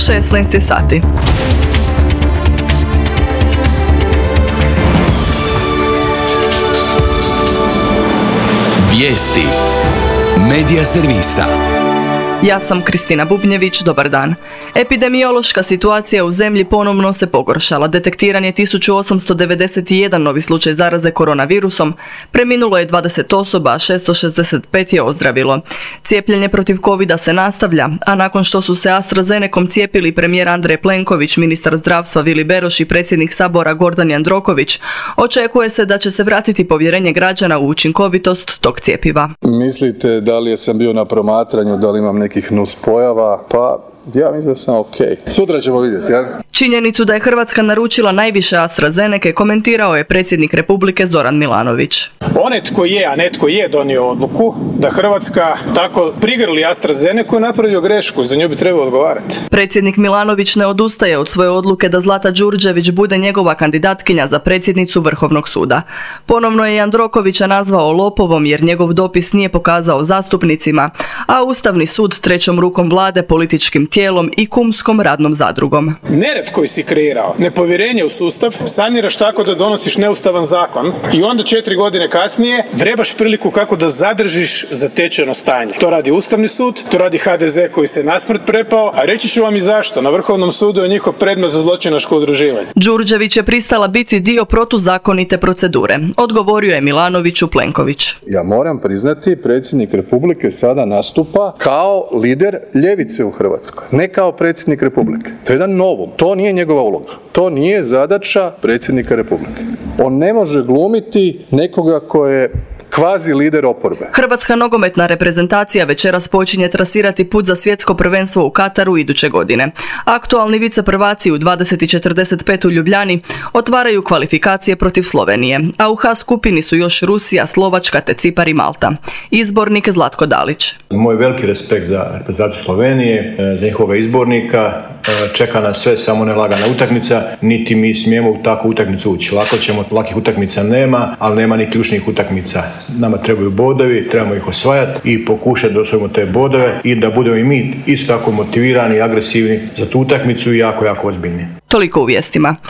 16 sati. Vijesti Medija servisa. Ja sam Kristina Bubnjević, dobar dan. Epidemiološka situacija u zemlji ponovno se pogoršala. Detektiran je 1891 novi slučaj zaraze koronavirusom, preminulo je 20 osoba, a 665 je ozdravilo. Cijepljenje protiv covida se nastavlja, a nakon što su se AstraZenecom cijepili premijer Andrej Plenković, ministar zdravstva Vili Beroš i predsjednik Sabora Gordan Jandroković, očekuje se da će se vratiti povjerenje građana u učinkovitost tog cjepiva. Mislite da li sam bio na promatranju, da li imam nekih nuspojava? Pa ja mislim da sam ok. Sutra ćemo vidjeti, ja? Činjenicu da je Hrvatska naručila najviše AstraZenece komentirao je predsjednik Republike Zoran Milanović. Onaj tko je, a netko je donio odluku da Hrvatska tako prigrli AstraZenecu je napravio grešku, za nju bi trebao odgovarati. Predsjednik Milanović ne odustaje od svoje odluke da Zlata Đurđević bude njegova kandidatkinja za predsjednicu Vrhovnog suda. Ponovno je Jandrokovića nazvao lopovom jer njegov dopis nije pokazao zastupnicima, a Ustavni sud trećom rukom vlade, političkim tijelom i kumskom radnom zadrugom. Nered koji si kreirao, nepovjerenje u sustav, saniraš tako da donosiš neustavan zakon i onda 4 godine kasnije vrebaš priliku kako da zadržiš zatečeno stanje. To radi Ustavni sud, to radi HDZ koji se nasmrt prepao, a reći ću vam i zašto. Na Vrhovnom sudu je njihov predmet za zločinačko udruživanje. Đurđević je pristala biti dio protuzakonite procedure, odgovorio je Milanoviću Plenković. Ja moram priznati, predsjednik Republike sada nastupa kao lider ljevice u Hrvatskoj, ne kao predsjednik Republike. To je jedan novum. To nije njegova uloga. To nije zadaća predsjednika Republike. On ne može glumiti nekoga ko je kvazi lider oporbe. Hrvatska nogometna reprezentacija večeras počinje trasirati put za svjetsko prvenstvo u Kataru iduće godine. Aktualni viceprvaci u 20:45 u Ljubljani otvaraju kvalifikacije protiv Slovenije, a u H skupini su još Rusija, Slovačka te Cipar i Malta. Izbornik Zlatko Dalić. Moj veliki respekt za reprezentaciju Slovenije, za njihovoga izbornika. Čeka nas sve, samo ne lagana utakmica, niti mi smijemo u takvu utakmicu ući. Lako ćemo, lakih utakmica nema, ali nema ni ključnih utakmica. Nama trebaju bodovi, trebamo ih osvajati i pokušati da osvojimo te bodove i da budemo i mi isto tako motivirani i agresivni za tu utakmicu i jako ozbiljni. Toliko u vijestima.